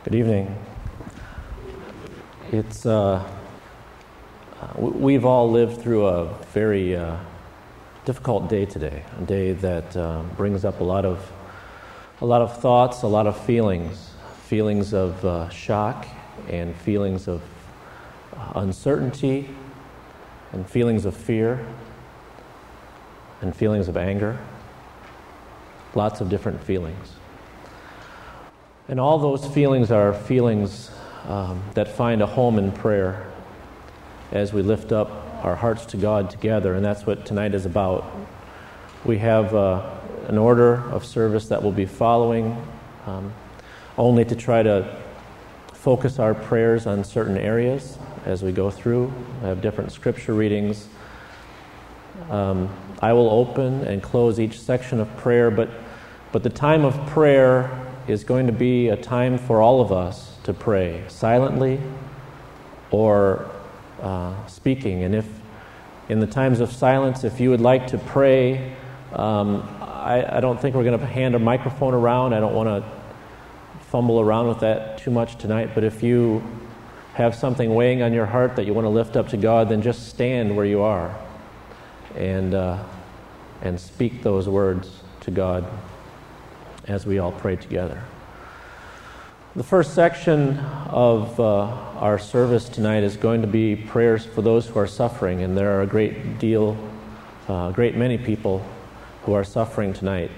Good evening. We've all lived through a very difficult day today, a day that brings up a lot of thoughts, a lot of feelings of shock, and feelings of uncertainty, and feelings of fear, and feelings of anger. Lots of different feelings. And all those feelings are feelings that find a home in prayer as we lift up our hearts to God together, and that's what tonight is about. We have an order of service that we'll be following, only to try to focus our prayers on certain areas as we go through. I have different scripture readings. I will open and close each section of prayer, but the time of prayer is going to be a time for all of us to pray silently or speaking. And if in the times of silence, if you would like to pray, I don't think we're going to hand a microphone around. I don't want to fumble around with that too much tonight, but if you have something weighing on your heart that you want to lift up to God, then just stand where you are and speak those words to God as we all pray together. The first section of our service tonight is going to be prayers for those who are suffering, and there are a great many people who are suffering tonight.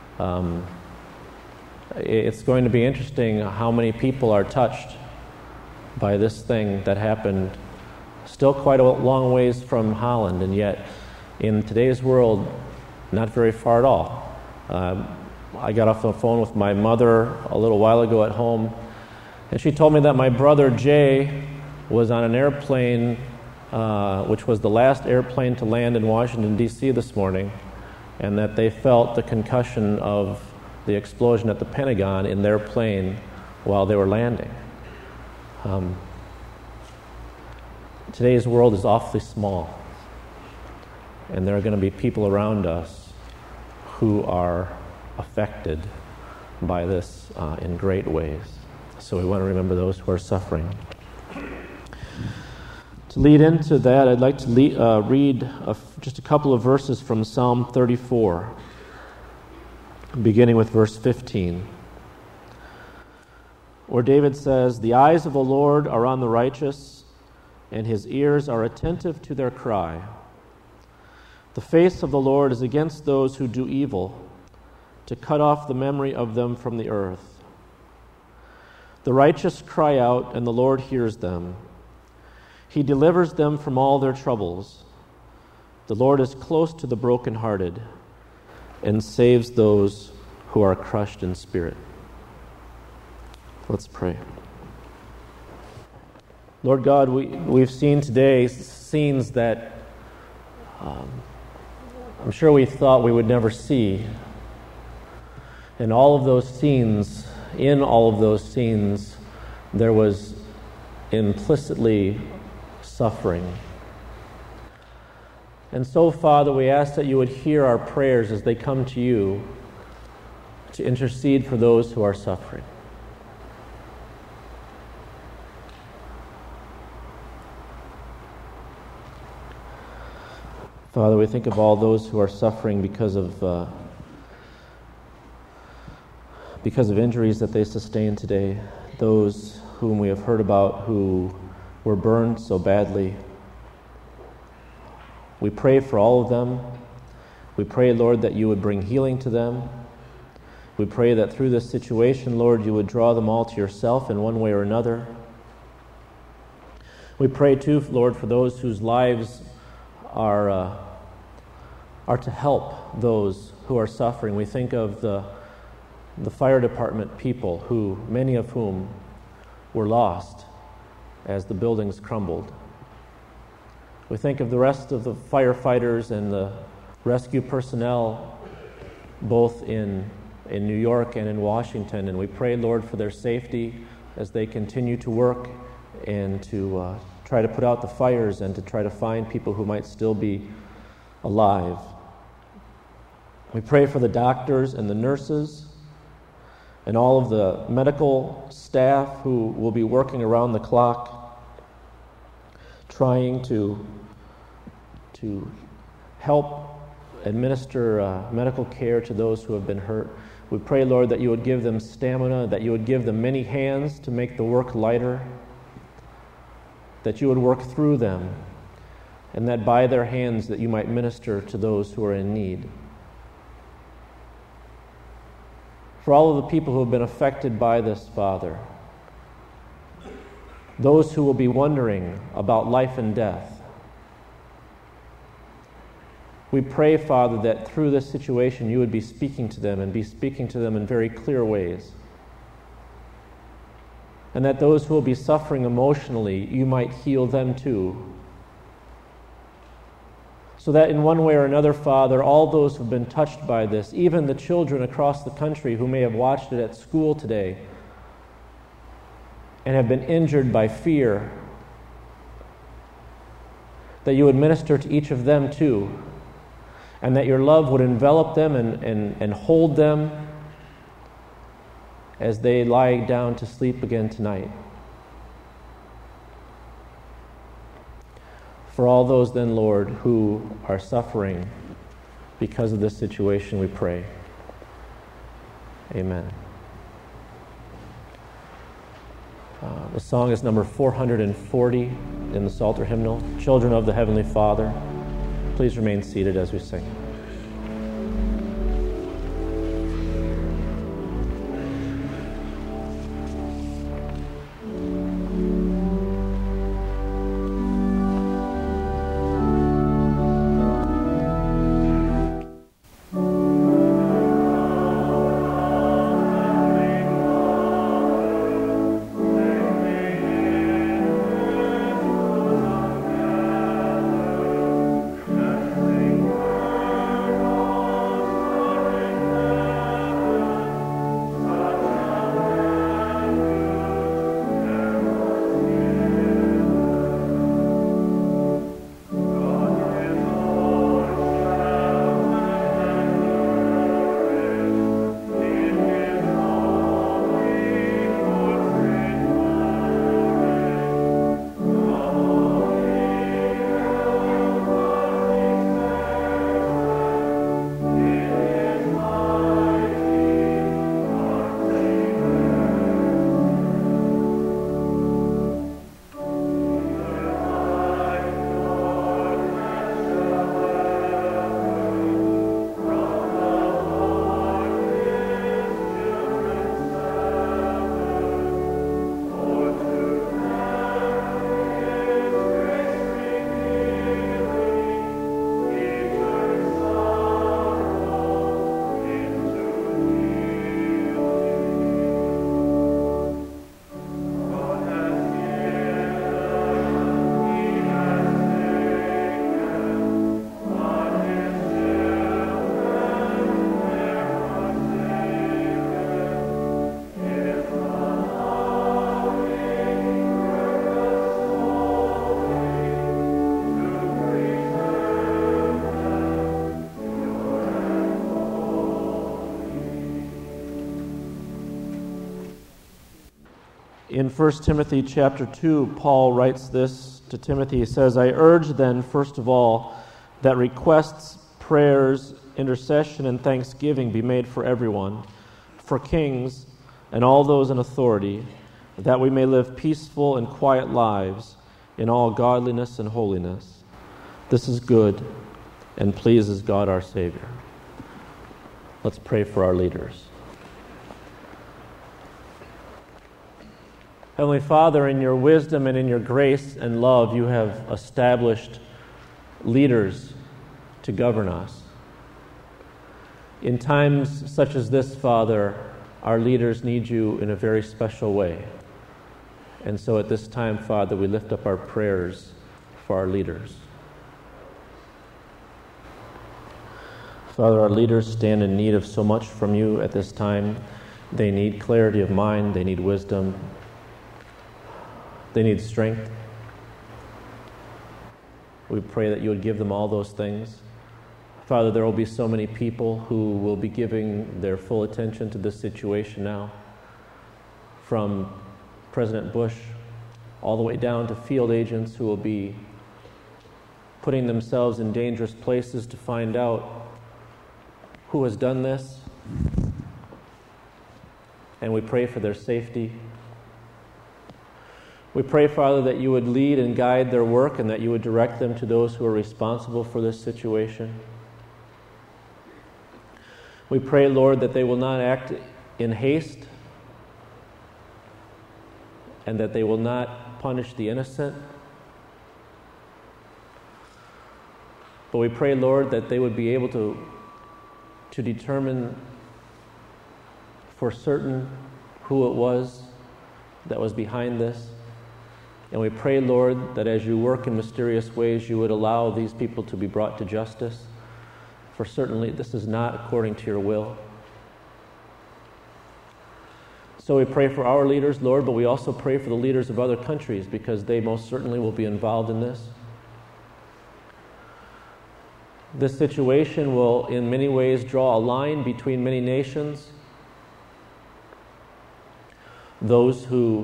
It's going to be interesting how many people are touched by this thing that happened still quite a long ways from Holland, and yet in today's world, not very far at all. I got off the phone with my mother a little while ago at home, and she told me that my brother Jay was on an airplane, which was the last airplane to land in Washington, D.C. this morning, and that they felt the concussion of the explosion at the Pentagon in their plane while they were landing. Today's world is awfully small, and there are going to be people around us who are affected by this in great ways. So we want to remember those who are suffering. To lead into that, I'd like to read just a couple of verses from Psalm 34, beginning with verse 15, where David says, "The eyes of the Lord are on the righteous, and his ears are attentive to their cry. The face of the Lord is against those who do evil, to cut off the memory of them from the earth. The righteous cry out, and the Lord hears them. He delivers them from all their troubles. The Lord is close to the brokenhearted and saves those who are crushed in spirit." Let's pray. Lord God, we've seen today scenes that I'm sure we thought we would never see. In all of those scenes, there was implicitly suffering. And so, Father, we ask that you would hear our prayers as they come to you to intercede for those who are suffering. Father, we think of all those who are suffering because of injuries that they sustained today, those whom we have heard about who were burned so badly. We pray for all of them. We pray, Lord, that you would bring healing to them. We pray that through this situation, Lord, you would draw them all to yourself in one way or another. We pray too, Lord, for those whose lives are to help those who are suffering. We think of the fire department people, many of whom were lost as the buildings crumbled. We think of the rest of the firefighters and the rescue personnel, both in New York and in Washington, and we pray, Lord, for their safety as they continue to work and to try to put out the fires and to try to find people who might still be alive. We pray for the doctors and the nurses and all of the medical staff who will be working around the clock, trying to help administer medical care to those who have been hurt. We pray, Lord, that you would give them stamina, that you would give them many hands to make the work lighter, that you would work through them, and that by their hands that you might minister to those who are in need. For all of the people who have been affected by this, Father, those who will be wondering about life and death, we pray, Father, that through this situation you would be speaking to them and be speaking to them in very clear ways. And that those who will be suffering emotionally, you might heal them too. So that in one way or another, Father, all those who have been touched by this, even the children across the country who may have watched it at school today and have been injured by fear, that you would minister to each of them too, and that your love would envelop them and hold them as they lie down to sleep again tonight. For all those then, Lord, who are suffering because of this situation, we pray. Amen. The song is number 440 in the Psalter hymnal, Children of the Heavenly Father. Please remain seated as we sing. In 1 Timothy chapter 2, Paul writes this to Timothy. He says, I urge then, first of all, that requests, prayers, intercession, and thanksgiving be made for everyone, for kings and all those in authority, that we may live peaceful and quiet lives in all godliness and holiness. This is good and pleases God our Savior. Let's pray for our leaders. Heavenly Father, in your wisdom and in your grace and love, you have established leaders to govern us. In times such as this, Father, our leaders need you in a very special way. And so at this time, Father, we lift up our prayers for our leaders. Father, our leaders stand in need of so much from you at this time. They need clarity of mind, they need wisdom, they need strength. We pray that you would give them all those things. Father, there will be so many people who will be giving their full attention to this situation now, from President Bush all the way down to field agents who will be putting themselves in dangerous places to find out who has done this. And we pray for their safety. We pray, Father, that you would lead and guide their work and that you would direct them to those who are responsible for this situation. We pray, Lord, that they will not act in haste and that they will not punish the innocent. But we pray, Lord, that they would be able to determine for certain who it was that was behind this. And we pray, Lord, that as you work in mysterious ways, you would allow these people to be brought to justice. For certainly this is not according to your will. So we pray for our leaders, Lord, but we also pray for the leaders of other countries because they most certainly will be involved in this. This situation will in many ways draw a line between many nations. Those who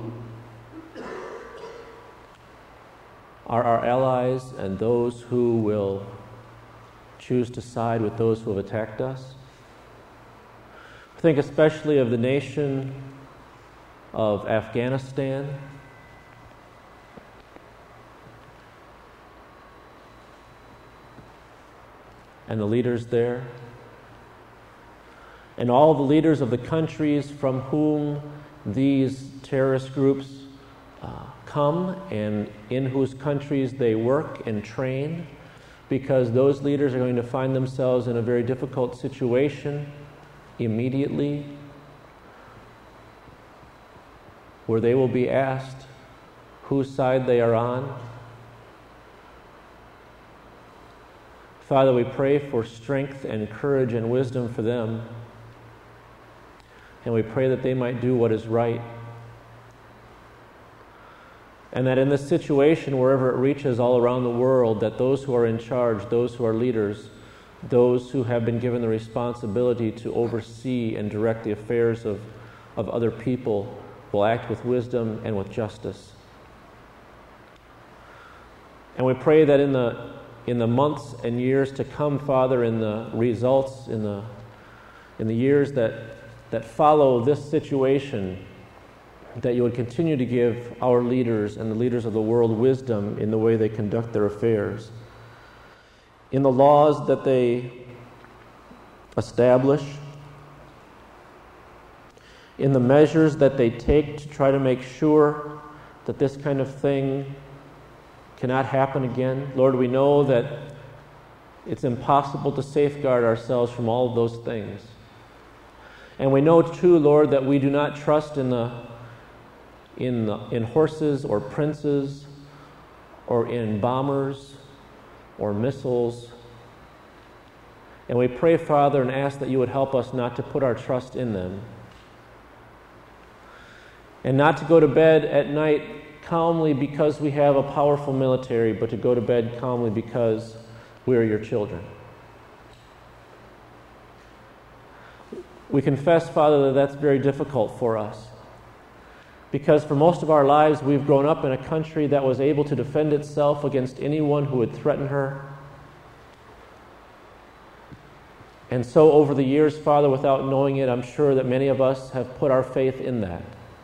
are our allies and those who will choose to side with those who have attacked us. Think especially of the nation of Afghanistan. And the leaders there. And all the leaders of the countries from whom these terrorist groups come and in whose countries they work and train, because those leaders are going to find themselves in a very difficult situation immediately, where they will be asked whose side they are on. Father, we pray for strength and courage and wisdom for them, and we pray that they might do what is right. And that in this situation, wherever it reaches all around the world, that those who are in charge, those who are leaders, those who have been given the responsibility to oversee and direct the affairs of other people will act with wisdom and with justice. And we pray that in the months and years to come, Father, in the results, in the years that follow this situation, that you would continue to give our leaders and the leaders of the world wisdom in the way they conduct their affairs, in the laws that they establish, in the measures that they take to try to make sure that this kind of thing cannot happen again. Lord, we know that it's impossible to safeguard ourselves from all of those things. And we know too, Lord, that we do not trust in horses or princes or in bombers or missiles. And we pray, Father, and ask that you would help us not to put our trust in them. And not to go to bed at night calmly because we have a powerful military, but to go to bed calmly because we are your children. We confess, Father, that that's very difficult for us. Because for most of our lives, we've grown up in a country that was able to defend itself against anyone who would threaten her. And so over the years, Father, without knowing it, I'm sure that many of us have put our faith in that.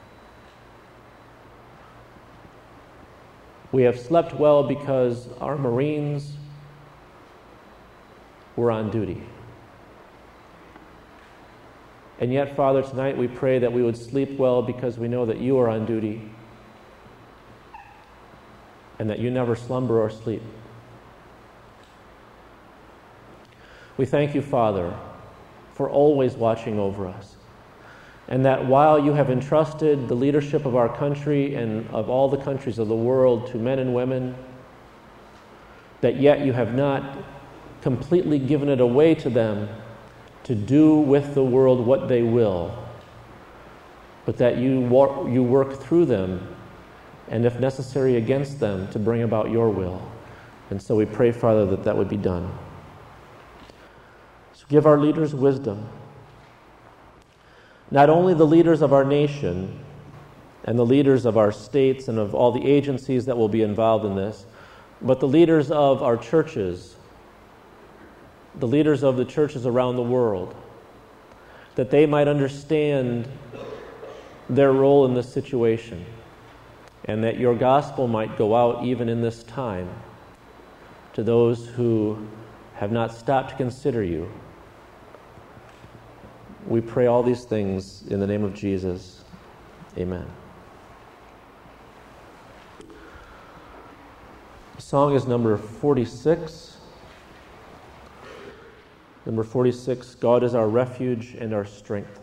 We have slept well because our Marines were on duty. And yet, Father, tonight we pray that we would sleep well because we know that you are on duty and that you never slumber or sleep. We thank you, Father, for always watching over us, and that while you have entrusted the leadership of our country and of all the countries of the world to men and women, that yet you have not completely given it away to them to do with the world what they will, but that you work through them, and if necessary against them, to bring about your will. And so we pray, Father, that that would be done. Give our leaders wisdom. Not only the leaders of our nation and the leaders of our states and of all the agencies that will be involved in this, but the leaders of our churches, the leaders of the churches around the world, that they might understand their role in this situation, and that your gospel might go out even in this time to those who have not stopped to consider you. We pray all these things in the name of Jesus. Amen. The song is number 46. Number 46, God is our refuge and our strength.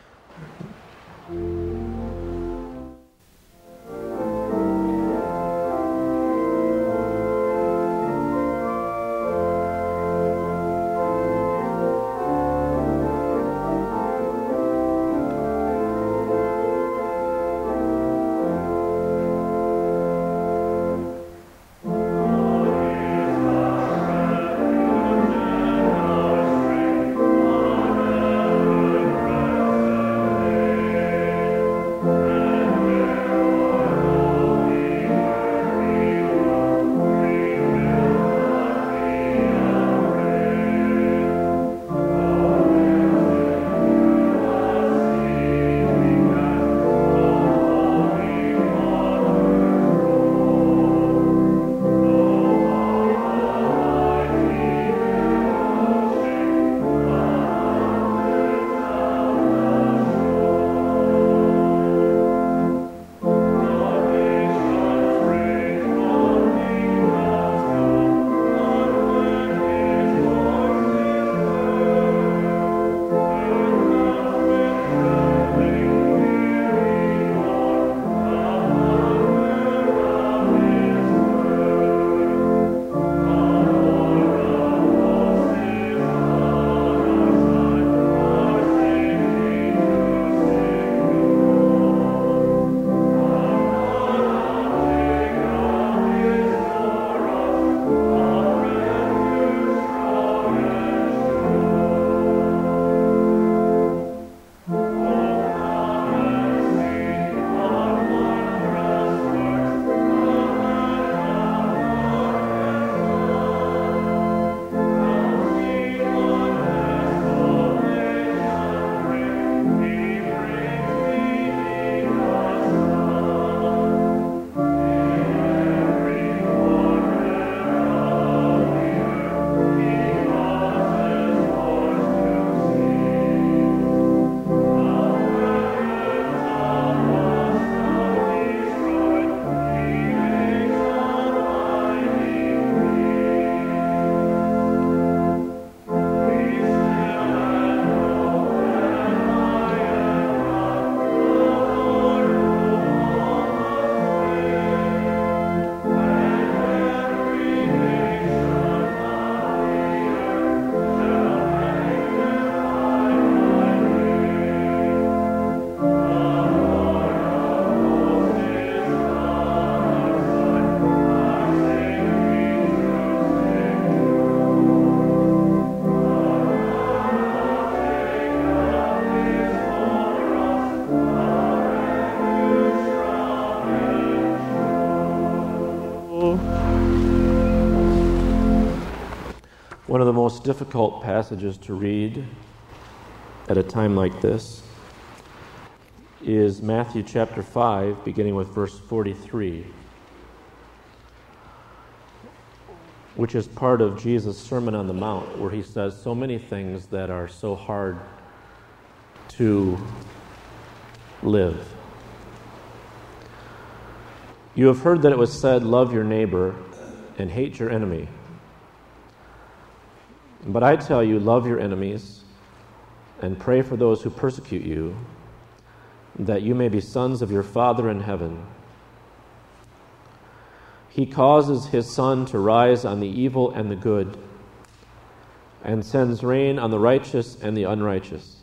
One of the most difficult passages to read at a time like this is Matthew chapter 5, beginning with verse 43, which is part of Jesus' Sermon on the Mount, where he says so many things that are so hard to live. You have heard that it was said, love your neighbor and hate your enemy. But I tell you, love your enemies and pray for those who persecute you, that you may be sons of your Father in heaven. He causes his sun to rise on the evil and the good, and sends rain on the righteous and the unrighteous.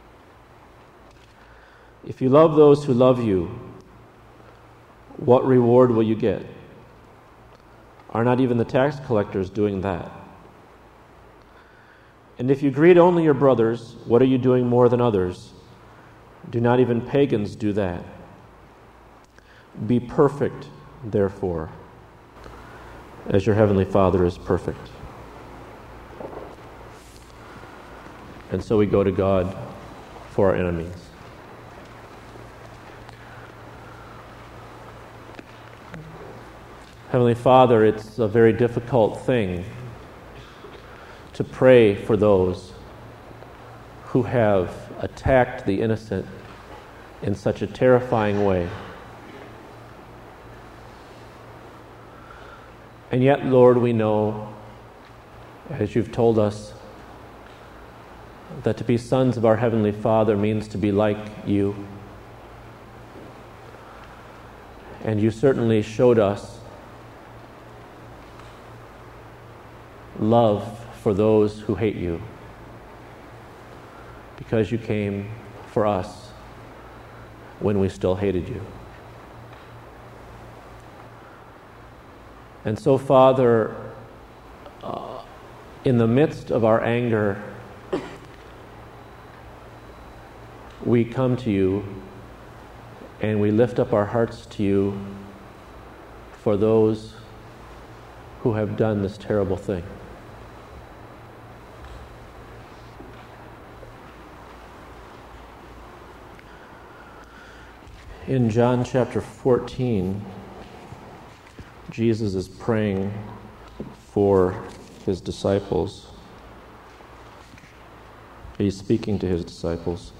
If you love those who love you, what reward will you get? Are not even the tax collectors doing that? And if you greet only your brothers, what are you doing more than others? Do not even pagans do that? Be perfect, therefore, as your heavenly Father is perfect. And so we go to God for our enemies. Heavenly Father, it's a very difficult thing to pray for those who have attacked the innocent in such a terrifying way. And yet, Lord, we know, as you've told us, that to be sons of our Heavenly Father means to be like you. And you certainly showed us love for those who hate you, because you came for us when we still hated you. And so, Father, in the midst of our anger, we come to you and we lift up our hearts to you for those who have done this terrible thing. In John chapter 14, Jesus is praying for his disciples. He's speaking to his disciples.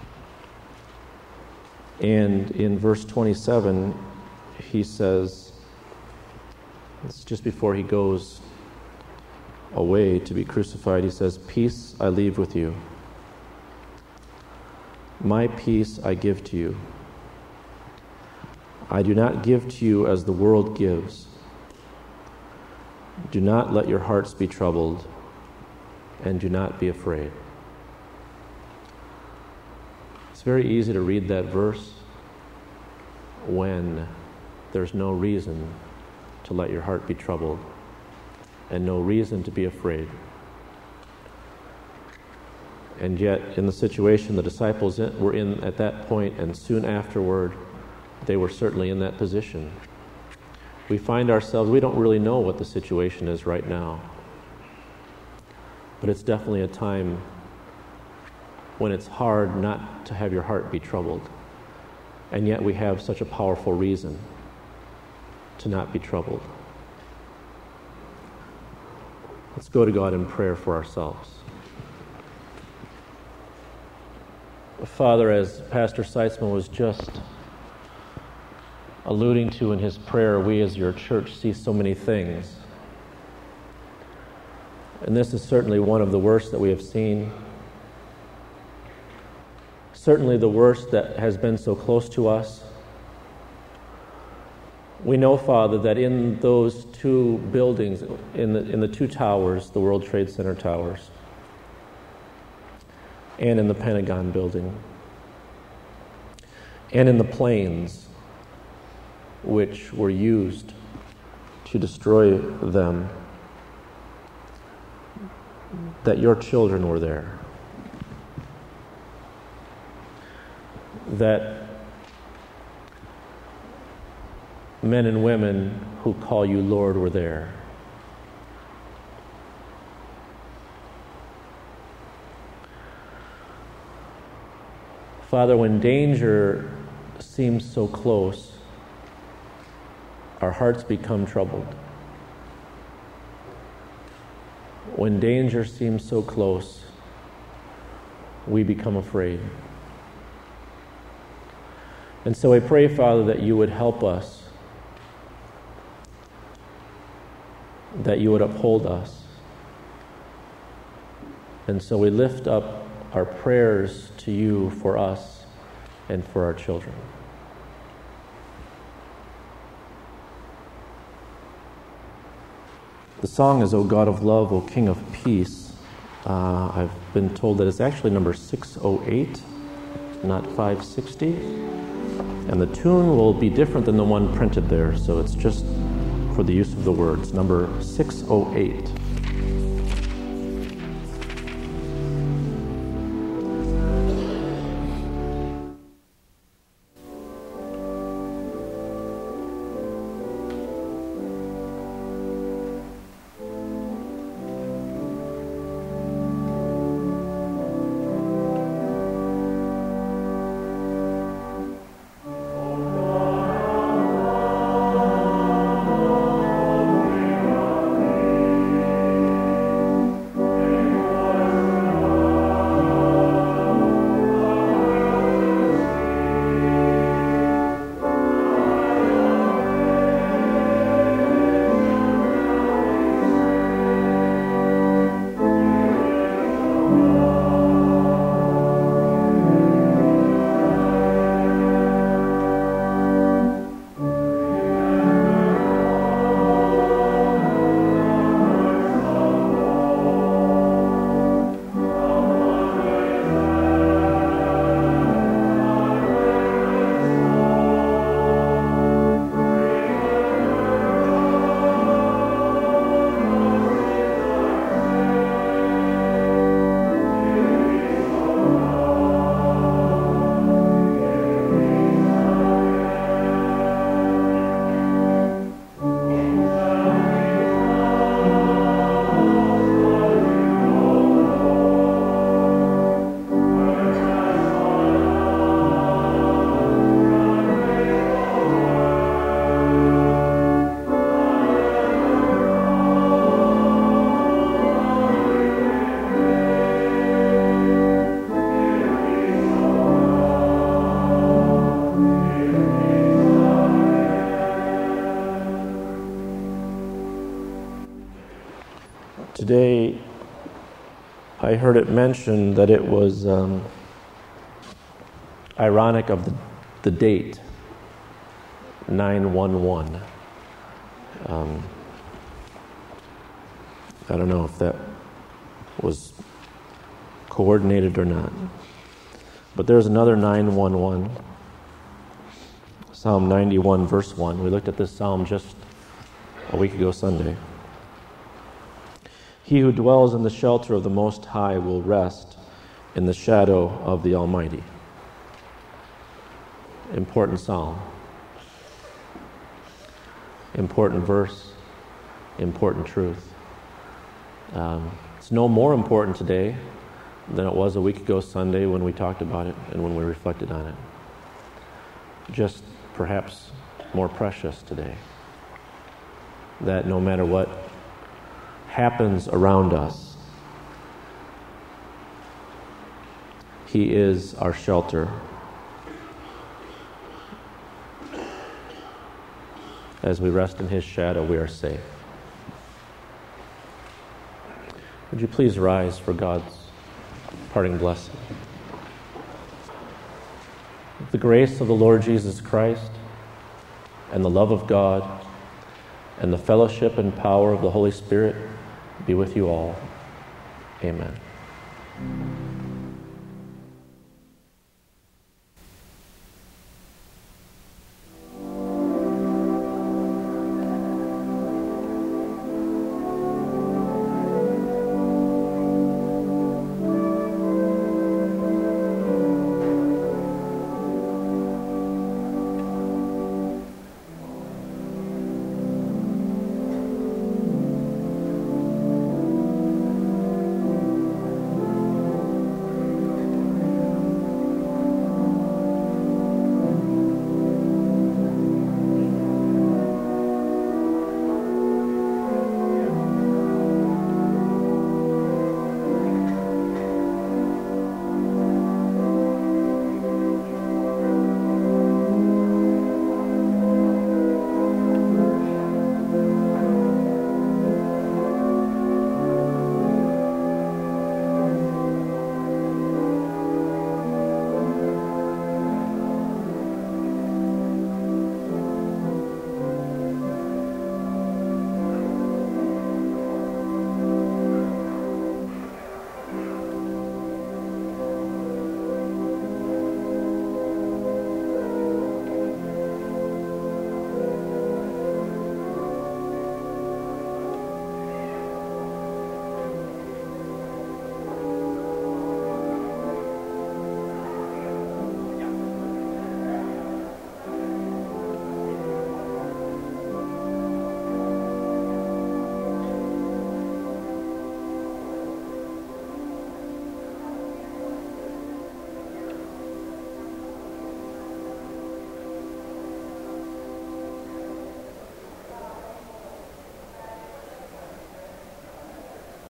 And in verse 27, he says, it's just before he goes away to be crucified, he says, "Peace I leave with you. My peace I give to you. I do not give to you as the world gives. Do not let your hearts be troubled, and do not be afraid." It's very easy to read that verse when there's no reason to let your heart be troubled and no reason to be afraid. And yet, in the situation the disciples were in at that point, and soon afterward, they were certainly in that position. We find ourselves, we don't really know what the situation is right now. But it's definitely a time when it's hard not to have your heart be troubled. And yet we have such a powerful reason to not be troubled. Let's go to God in prayer for ourselves. Father, as Pastor Seitzman was just alluding to in his prayer, we as your church see so many things. And this is certainly one of the worst that we have seen. Certainly the worst that has been so close to us. We know, Father, that in those two buildings, in the two towers, the World Trade Center towers, and in the Pentagon building, and in the planes which were used to destroy them, that your children were there. That men and women who call you Lord were there. Father, when danger seems so close, our hearts become troubled. When danger seems so close, we become afraid. And so I pray, Father, that you would help us, that you would uphold us. And so we lift up our prayers to you for us and for our children. The song is "O God of Love, O King of Peace." I've been told that it's actually number 608, not 560. And the tune will be different than the one printed there, so it's just for the use of the words. Number 608. Today, I heard it mentioned that it was ironic of the date, 9/11. I don't know if that was coordinated or not. But there's another 9/11. Psalm 91, verse 1. We looked at this psalm just a week ago Sunday. He who dwells in the shelter of the Most High will rest in the shadow of the Almighty. Important psalm. Important verse. Important truth. It's no more important today than it was a week ago Sunday when we talked about it and when we reflected on it. Just perhaps more precious today. That no matter what happens around us, He is our shelter. As we rest in His shadow, we are safe. Would you please rise for God's parting blessing? The grace of the Lord Jesus Christ and the love of God and the fellowship and power of the Holy Spirit be with you all. Amen.